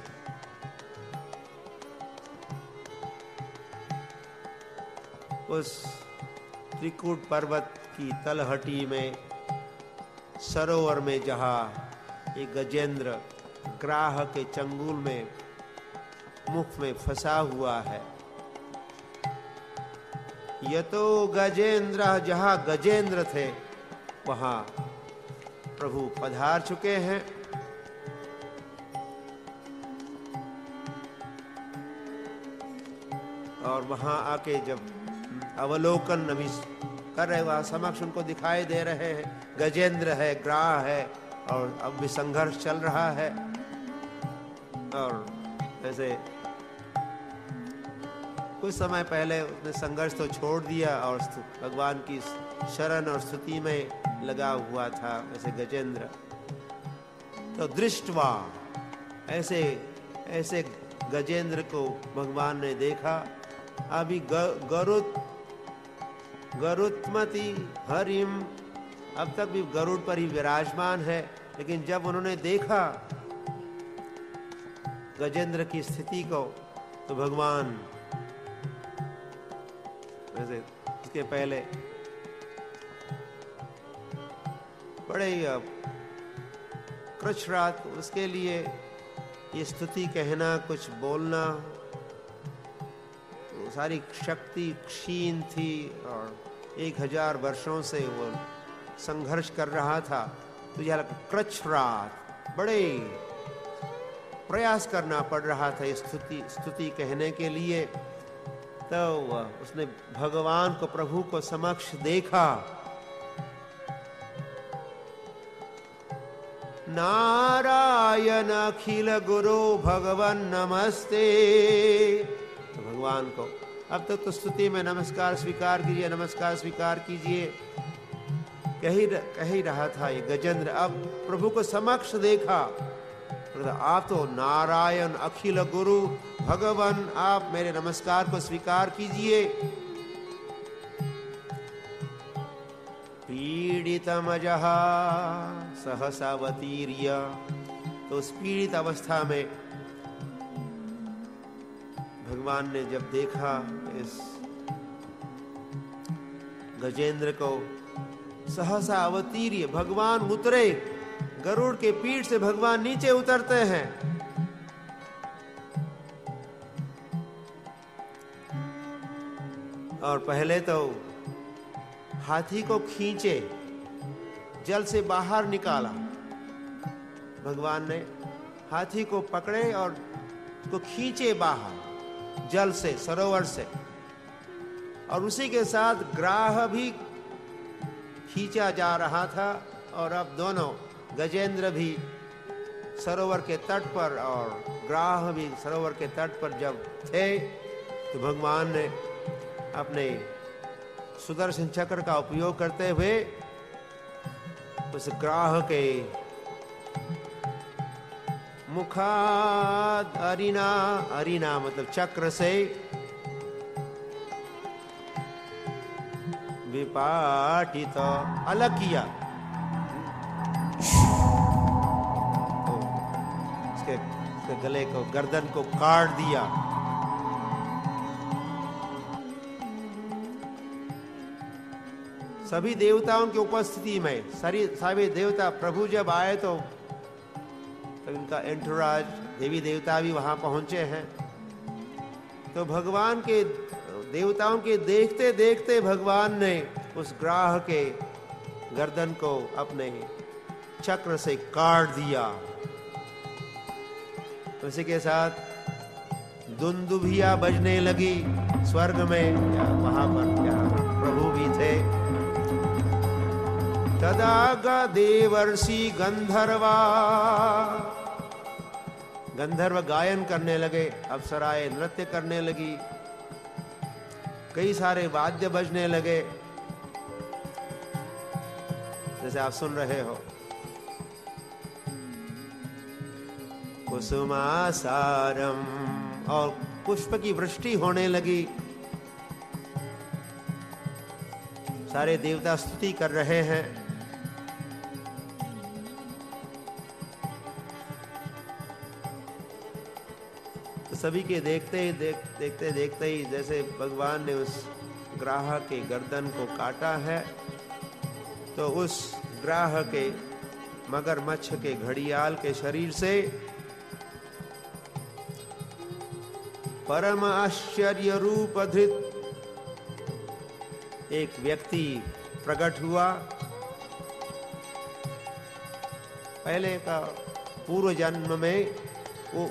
Speaker 1: उस त्रिकूट पर्वत की तलहटी में, सरोवर में, जहां एक गजेंद्र ग्राह के चंगुल में मुख में फंसा हुआ है। यतो गजेंद्र, जहां गजेंद्र थे वहां प्रभु पधार चुके हैं। और वहां आके जब अवलोकन अभी कर रहे, वहां समक्ष उनको दिखाई दे रहे हैं, गजेंद्र है, ग्राह है, और अब भी संघर्ष चल रहा है। और ऐसे कुछ समय पहले उसने संघर्ष तो छोड़ दिया और भगवान की शरण और स्तुति में लगा हुआ था, ऐसे गजेंद्र। तो दृष्टवा, ऐसे ऐसे गजेंद्र को भगवान ने देखा। अभी गरुत्मति हरिम, अब तक भी गरुड़ पर ही विराजमान है, लेकिन जब उन्होंने देखा गजेंद्र की स्थिति को, तो भगवान वैसे इसके पहले बड़े कृच्छ्रात, उसके लिए ये स्तुति कहना, कुछ बोलना, तो सारी शक्ति क्षीण थी और 1000 वर्षों से वो संघर्ष कर रहा था। तो यह कृच्छ्रात, बड़े प्रयास करना पड़ रहा था ये स्तुति कहने के लिए। तो उसने भगवान को, प्रभु को समक्ष देखा। नारायण अखिल गुरु भगवन नमस्ते। तो भगवान को अब तक तो स्तुति में नमस्कार स्वीकार कीजिए, नमस्कार स्वीकार कीजिए कह ही रहा था ये गजेंद्र। अब प्रभु को समक्ष देखा, आप तो नारायण अखिल गुरु भगवान, आप मेरे नमस्कार को स्वीकार कीजिए। पीड़ितमजः सहसावतीर्य। तो उस पीड़ित अवस्था में भगवान ने जब देखा इस गजेंद्र को, सहसा अवतीर्य, भगवान उतरे, गरुड़ के पीठ से भगवान नीचे उतरते हैं। और पहले तो हाथी को खींचे, जल से बाहर निकाला। भगवान ने हाथी को पकड़े और उसको खींचे बाहर जल से, सरोवर से, और उसी के साथ ग्राह भी खींचा जा रहा था। और अब दोनों, गजेंद्र भी सरोवर के तट पर और ग्राह भी सरोवर के तट पर जब थे, तो भगवान ने अपने सुदर्शन चक्र का उपयोग करते हुए उस ग्राह के मुखाद अरिना, अरिना मतलब चक्र से विपाटित, अलग किया। तो उसके गले को, गर्दन को काट दिया। सभी देवताओं की उपस्थिति में, सभी देवता, प्रभु जब आए तो इनका एंटोराज, देवी देवता भी वहां पहुंचे हैं। तो भगवान के, देवताओं के देखते देखते भगवान ने उस ग्राह के गर्दन को अपने चक्र से काट दिया। उसी के साथ दुंदुभिया बजने लगी स्वर्ग में, वहां पर प्रभु भी थे। तदा देवर्षि गंधर्वा, गंधर्व गायन करने लगे, अप्सराएं नृत्य करने लगी, कई सारे वाद्य बजने लगे, जैसे आप सुन रहे हो। कुसुमासारम, और पुष्प की वृष्टि होने लगी। सारे देवता स्तुति कर रहे हैं। तो सभी के देखते ही जैसे भगवान ने उस ग्राह के गर्दन को काटा है, तो उस ग्राह के मगरमच्छ के घड़ियाल के शरीर से परम आश्चर्य रूप धृत एक व्यक्ति प्रकट हुआ। पहले का पूर्व जन्म में वो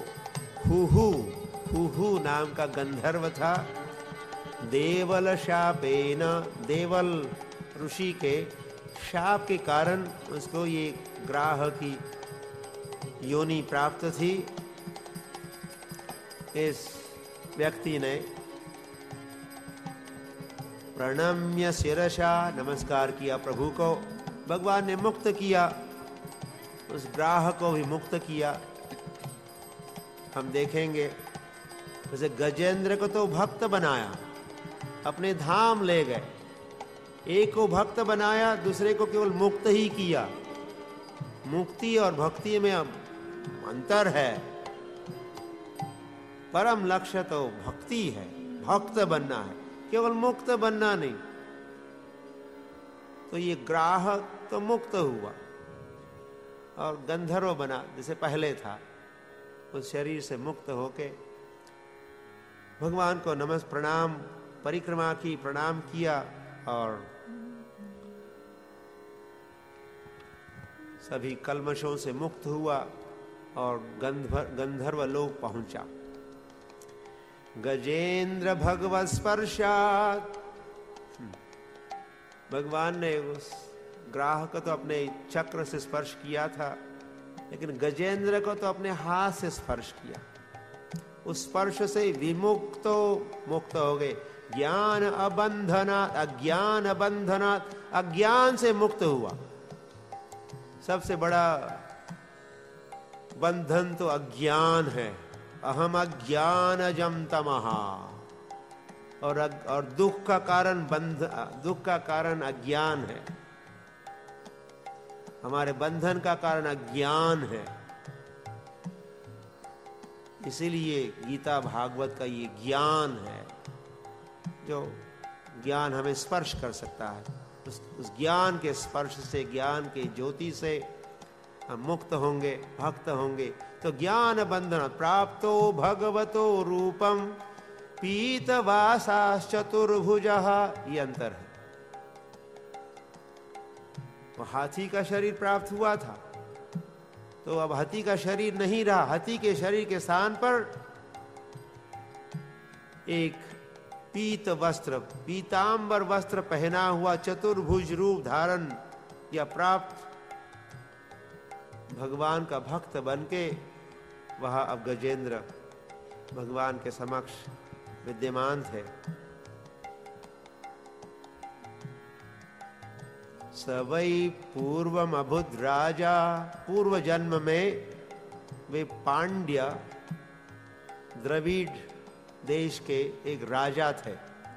Speaker 1: हुहु नाम का गंधर्व था। देवल शापेन, देवल ऋषि के शाप के कारण उसको ये ग्राह की योनि प्राप्त थी। इस व्यक्ति ने प्रणम्य शिरसा, नमस्कार किया प्रभु को। भगवान ने मुक्त किया, उस ग्राह को भी मुक्त किया। हम देखेंगे जैसे गजेंद्र को तो भक्त बनाया, अपने धाम ले गए। एक को भक्त बनाया, दूसरे को केवल मुक्त ही किया। मुक्ति और भक्ति में अंतर है। परम लक्ष्य तो भक्ति है, भक्त बनना है, केवल मुक्त बनना नहीं। तो ये ग्राहक तो मुक्त हुआ और गंधर्व बना जैसे पहले था। उस शरीर से मुक्त होके भगवान को प्रणाम, परिक्रमा की, प्रणाम किया और सभी कल्मशों से मुक्त हुआ और गंधर्व लोक पहुंचा। गजेंद्र भगवत स्पर्शात, भगवान ने उस ग्राहक को तो अपने चक्र से स्पर्श किया था, लेकिन गजेंद्र को तो अपने हाथ से स्पर्श किया। उस स्पर्श से विमुक्तो मुक्त हो गए। ज्ञान अबंधनात्, अज्ञान अबंधनात्, अज्ञान से मुक्त हुआ। सबसे बड़ा बंधन तो अज्ञान है। अहम अज्ञानजं तमः, और दुख का कारण दुख का कारण अज्ञान है। हमारे बंधन का कारण अज्ञान है। इसीलिए गीता भागवत का ये ज्ञान है, जो ज्ञान हमें स्पर्श कर सकता है। उस ज्ञान के स्पर्श से, ज्ञान के ज्योति से हम मुक्त होंगे, भक्त होंगे। तो ज्ञान बंधन प्राप्तो भगवतो रूपम पीतवासाश्चतुर्भुजः, ये अंतर है। वो हाथी का शरीर प्राप्त हुआ था, तो अब हाथी का शरीर नहीं रहा। हाथी के शरीर के स्थान पर एक पीत वस्त्र, पीतांबर वस्त्र पहना हुआ चतुर्भुज रूप धारण या प्राप्त भगवान का भक्त बनके वह अब गजेंद्र भगवान के समक्ष विद्यमान थे। सवै पूर्वम अभुत राजा, पूर्व जन्म में वे पांड्य द्रविड़ देश के एक राजा थे।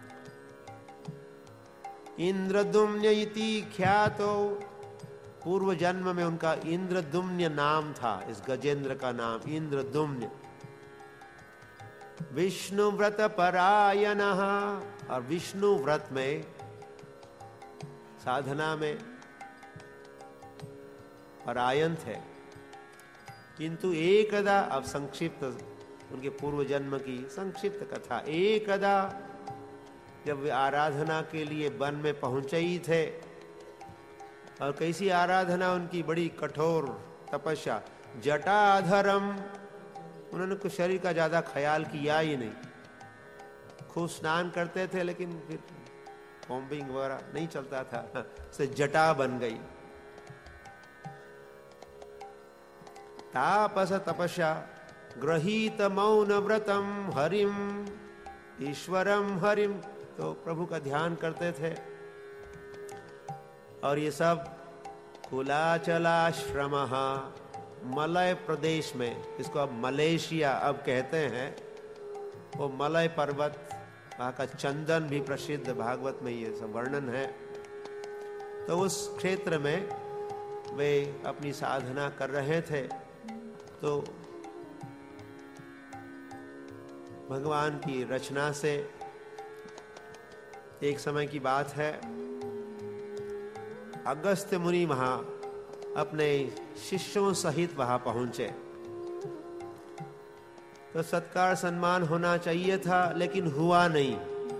Speaker 1: इंद्रदुम्न इति ख्यातो, पूर्व जन्म में उनका इंद्रदुम्न नाम था। इस गजेंद्र का नाम इंद्रदुम्न। विष्णु व्रत परायणः, और विष्णु व्रत में, साधना में परायण थे। किंतु एकदा, अब संक्षिप्त उनके पूर्व जन्म की संक्षिप्त कथा। एकदा जब वे आराधना के लिए वन में पहुंचे ही थे, और कैसी आराधना उनकी, बड़ी कठोर तपस्या। जटाधरम, उन्होंने कुछ शरीर का ज्यादा ख्याल किया ही नहीं। खूब स्नान करते थे, लेकिन फिर कॉम्बिंग वगैरह नहीं चलता था, से जटा बन गई। तापस तपस्या, गृहीत मौन व्रतम हरिम ईश्वरम हरिम, तो प्रभु का ध्यान करते थे। और ये सब कुलाचलाश्रम, मलय प्रदेश में, इसको अब मलेशिया अब कहते हैं, वो मलय पर्वत, वहाँ का चंदन भी प्रसिद्ध, भागवत में ये सब वर्णन है। तो उस क्षेत्र में वे अपनी साधना कर रहे थे। तो भगवान की रचना से एक समय की बात है, अगस्त्य मुनि वहां अपने शिष्यों सहित वहां पहुंचे। तो सत्कार सम्मान होना चाहिए था, लेकिन हुआ नहीं।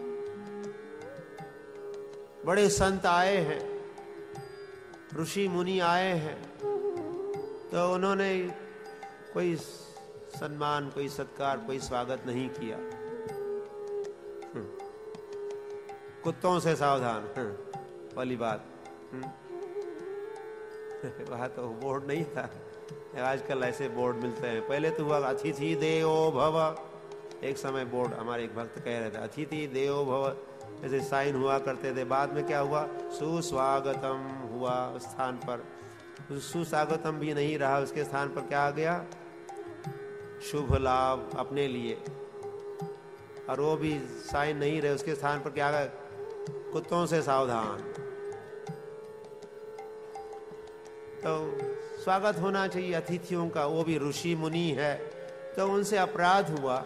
Speaker 1: बड़े संत आए हैं, ऋषि मुनि आए हैं, तो उन्होंने कोई सम्मान, कोई सत्कार, कोई स्वागत नहीं किया। कुत्तों से सावधान वाली बात। वहां तो बोर्ड नहीं था, आजकल ऐसे बोर्ड मिलते हैं। पहले तो हुआ अतिथि देवो भव, एक समय बोर्ड, हमारे एक भक्त कह रहे थे अतिथि देवो भव, ऐसे साइन हुआ करते थे। बाद में क्या हुआ, सुस्वागतम हुआ स्थान पर। सुस्वागतम भी नहीं रहा, उसके स्थान पर क्या आ गया, शुभ लाभ अपने लिए। और वो भी साइन नहीं रहे, उसके स्थान पर क्या आ गया, कुत्तों से सावधान। तो स्वागत होना चाहिए अतिथियों का, वो भी ऋषि मुनि है, तो उनसे अपराध हुआ।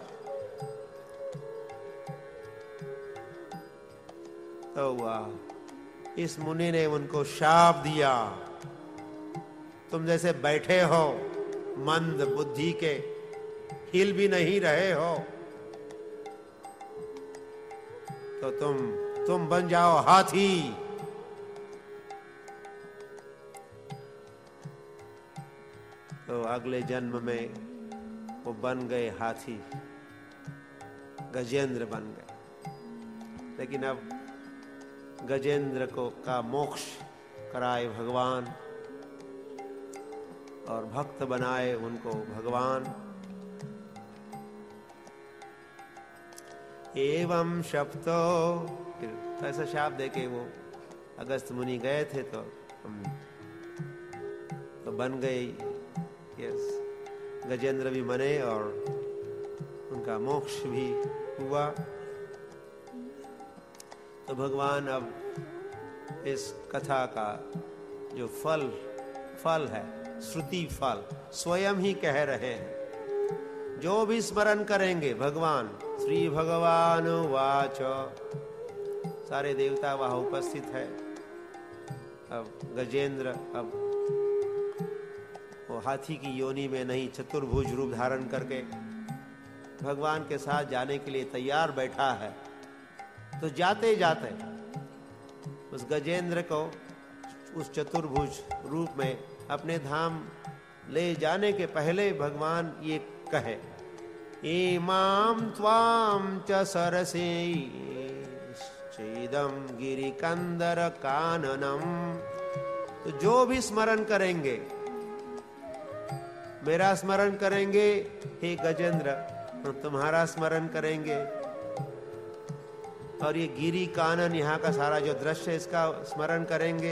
Speaker 1: तो इस मुनि ने उनको शाप दिया, तुम जैसे बैठे हो मंद बुद्धि के, हिल भी नहीं रहे हो, तो तुम बन जाओ हाथी। तो अगले जन्म में वो बन गए हाथी, गजेंद्र बन गए। लेकिन अब गजेंद्र का मोक्ष कराए भगवान और भक्त बनाए उनको भगवान। एवं शप्तो, फिर ऐसा शाप देके वो अगस्त मुनि गए थे तो बन गए, यस, गजेंद्र भी बने और उनका मोक्ष भी हुआ। तो भगवान अब इस कथा का जो फल है, श्रुति फल, स्वयं ही कह रहे हैं। जो भी स्मरण करेंगे, भगवान श्री भगवान वाच, सारे देवता वहां उपस्थित है। अब गजेंद्र अब वो हाथी की योनि में नहीं, चतुर्भुज रूप धारण करके भगवान के साथ जाने के लिए तैयार बैठा है। तो जाते जाते उस गजेंद्र को उस चतुर्भुज रूप में अपने धाम ले जाने के पहले भगवान ये कहे, इमाम त्वाम च सरसे चेदम गिरिकंदर काननम। तो जो भी स्मरण करेंगे, मेरा स्मरण करेंगे हे गजेंद्र, तो तुम्हारा स्मरण करेंगे, और ये गिरी कानन, यहाँ का सारा जो दृश्य, इसका स्मरण करेंगे।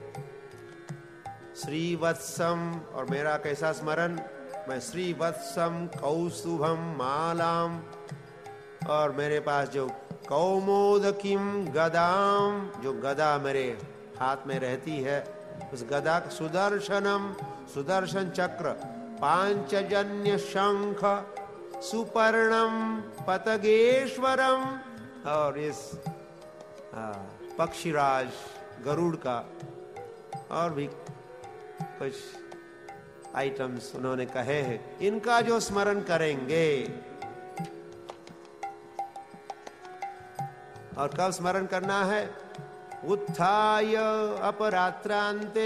Speaker 1: श्रीवत्सम, और मेरा कैसा स्मरण, मैं श्रीवत्सम कौस्तुभम मालाम, और मेरे पास जो कौमोदकीम गदाम, जो गदा मेरे हाथ में रहती है, उस गदा, सुदर्शनम, सुदर्शन चक्र, पांचजन्य शंख, सुपर्णम पतगेश्वरम, और इस पक्षीराज गरुड़ का और भी कुछ आइटम्स उन्होंने कहे हैं, इनका जो स्मरण करेंगे। और कब स्मरण करना है, उत्थाय अपरात्रांते,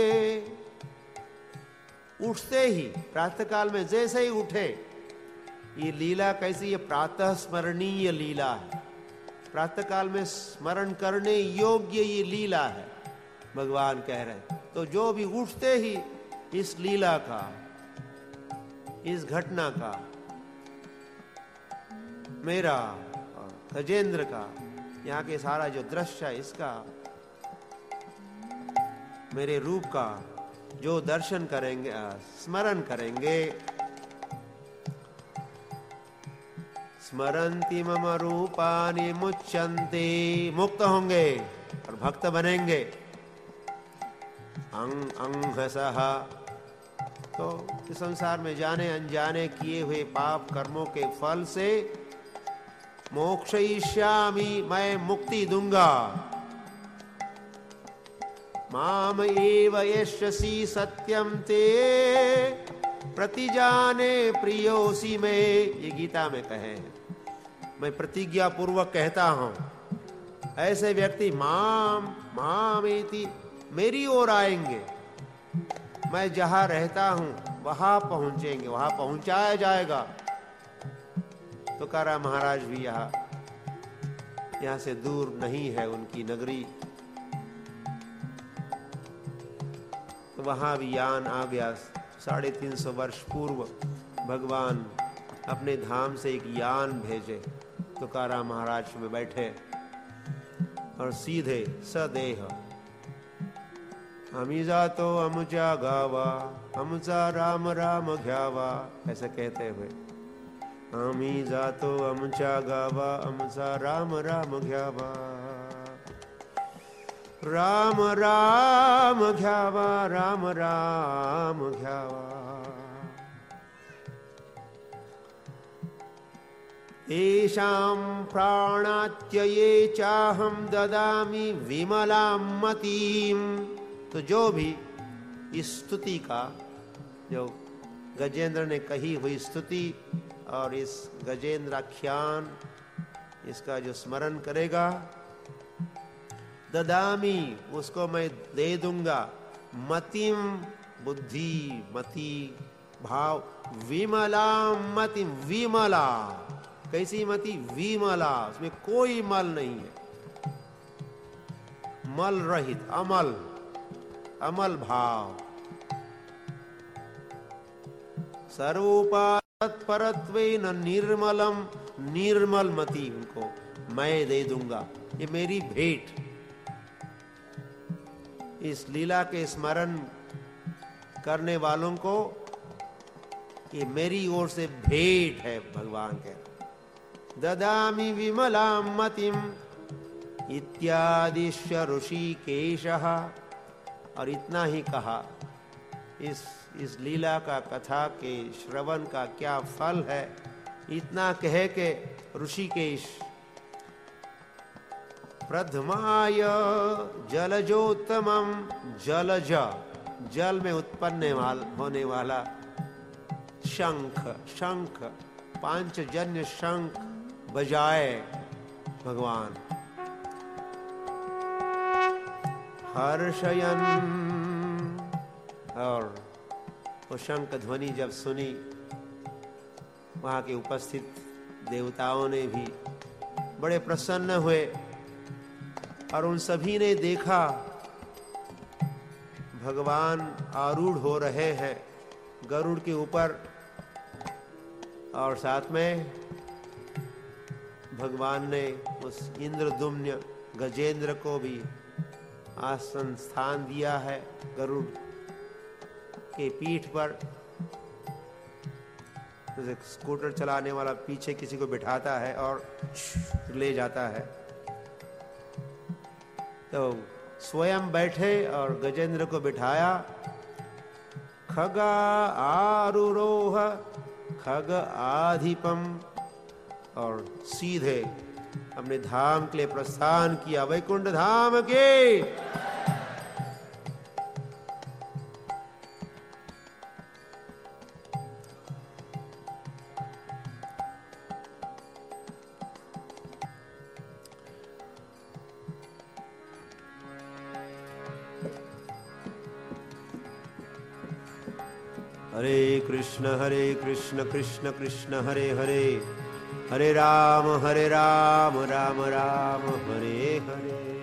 Speaker 1: उठते ही, प्रातः काल में जैसे ही उठे। ये लीला कैसी, ये प्रातः स्मरणीय लीला है, प्रातः काल में स्मरण करने योग्य ये लीला है, भगवान कह रहे। तो जो भी उठते ही इस लीला का, इस घटना का, मेरा और गजेंद्र का, यहाँ के सारा जो दृश्य है इसका, मेरे रूप का जो दर्शन करेंगे, स्मरण करेंगे, स्मरन्ति मम रूपानि मुच्यन्ते, मुक्त होंगे और भक्त बनेंगे। अंहसः, तो इस संसार में जाने अनजाने किए हुए पाप कर्मों के फल से मोक्षयिष्यामि, मैं मुक्ति दूंगा। माम एव यस्यसि सत्यम ते प्रतिजाने प्रियोसी में, ये गीता में कहे हैं। मैं प्रतिज्ञा पूर्वक कहता हूं, ऐसे व्यक्ति मामेति, मेरी ओर आएंगे, मैं जहां रहता हूं वहां पहुंचेंगे, वहां पहुंचाया जाएगा। तुकाराम महाराज भी यहाँ से दूर नहीं है उनकी नगरी, तो वहां भी यान आ गया। 350 वर्ष पूर्व भगवान अपने धाम से एक यान भेजे, तुकाराम महाराज में बैठे और सीधे सदेह, हमी जातो अमुचा गावा, हमसा राम राम घ्यावा, ऐसे कहते हुए, हमी जातो अमुचा गावा, हमसा राम राम घ्यावा, राम राम घ्यावा, राम राम घ्यावा। येषां प्राणात्यये चाहम ददामि विमलां मतीम। तो जो भी इस स्तुति का, जो गजेंद्र ने कही हुई स्तुति और इस गजेंद्राख्यान, इसका जो स्मरण करेगा, ददामी, उसको मैं दे दूंगा, मतिम, बुद्धि, मति, भाव, विमला मति, विमला, कैसी मति? विमला, उसमें कोई मल नहीं है, मल रहित, अमल, अमल भाव। सर्वोपात्परत्वेन निर्मलम, निर्मल मति उनको मैं दे दूंगा। ये मेरी भेंट, इस लीला के स्मरण करने वालों को ये मेरी ओर से भेंट है। भगवान कह रहे ददामि विमलां मतिम इत्यादिश्य ऋषिकेशः। और इतना ही कहा, इस लीला का, कथा के श्रवण का क्या फल है, इतना कहे के ऋषिकेश प्रथमाय जलजोत्तमम, जलज, जल में उत्पन्न होने वाला शंख, शंख, पांचजन्य शंख बजाए भगवान। हर्षयन, और वो शंख ध्वनि जब सुनी, वहां के उपस्थित देवताओं ने भी बड़े प्रसन्न हुए और उन सभी ने देखा भगवान आरूढ़ हो रहे हैं गरुड़ के ऊपर, और साथ में भगवान ने उस इंद्रदुम्न गजेंद्र को भी आसन स्थान दिया है गरुड़ के पीठ पर। जैसे स्कूटर चलाने वाला पीछे किसी को बिठाता है और ले जाता है, तो स्वयं बैठे और गजेंद्र को बिठाया। खगा आरुरोह खग आधिपम, और सीधे अपने धाम के लिए प्रस्थान किया, वैकुंठ धाम के। हरे कृष्ण कृष्ण कृष्ण हरे हरे, हरे राम राम राम हरे हरे।